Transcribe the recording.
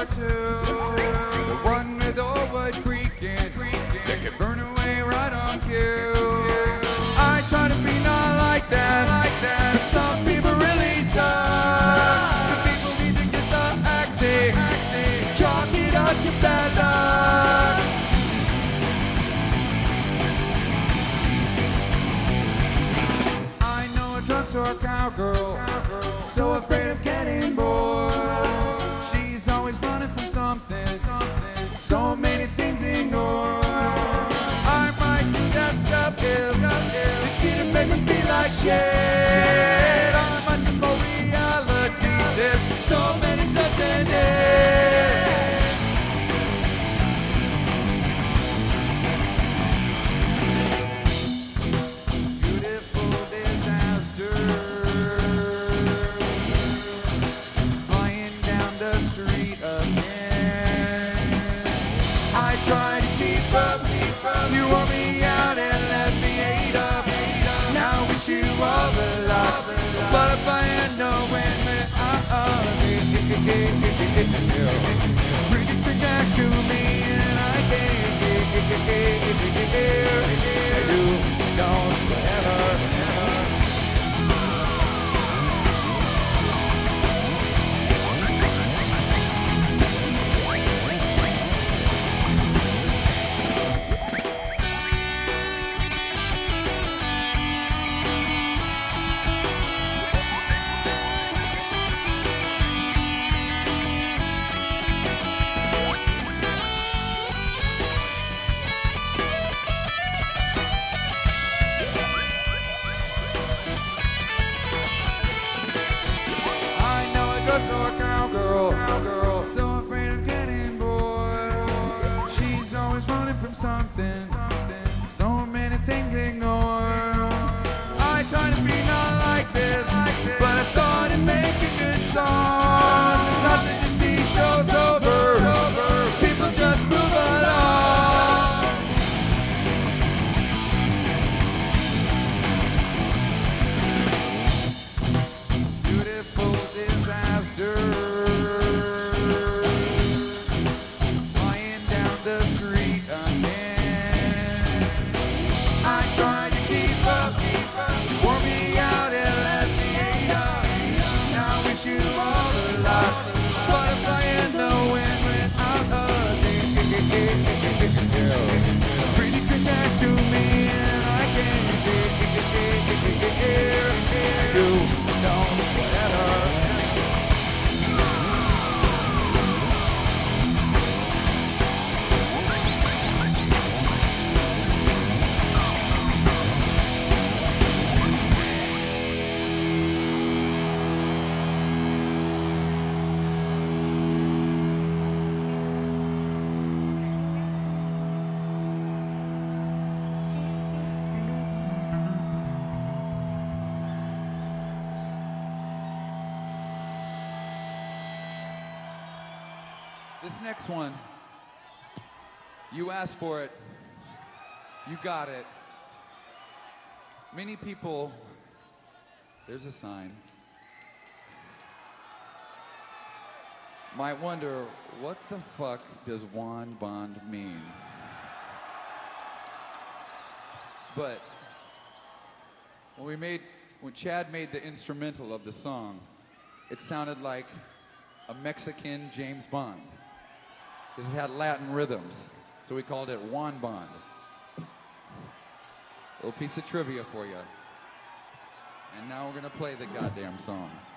two. The one with old wood creaking, that could burn away right on cue. I try to be not like that, but some people really suck. Some people need to get the axe, chalk it up to bad luck. I know a drugstore cowgirl, so afraid of getting bored. She's always running from something, so many things ignored. I might do that stuff if it didn't make me feel like shit. I might support realities if so many doesn't it. Beautiful disaster, flying down the street again. I try to keep up, you wore me out and left me ate up. Now I wish you all the luck, but if I had no when bring it back to me and I can't you don't forever. Or cowgirl, so afraid of getting bored. She's always running from something, so many things ignored. I try to be not like this, but I thought it'd make a good song. Nothing to see, show's over, people just move along. Beautiful disaster, flying down the street again. I tried to keep up, you wore me out and left me ate up. Now I wish you all the luck, but if I had no wind without a pretty good cash to me and I can't do no whatever. This next one, you asked for it, you got it. Many people, there's a sign, might wonder, what the fuck does Juan Bond mean? But when Chad made the instrumental of the song, it sounded like a Mexican James Bond, because it had Latin rhythms, so we called it Juan Bond. Little piece of trivia for you. And now we're gonna play the goddamn song.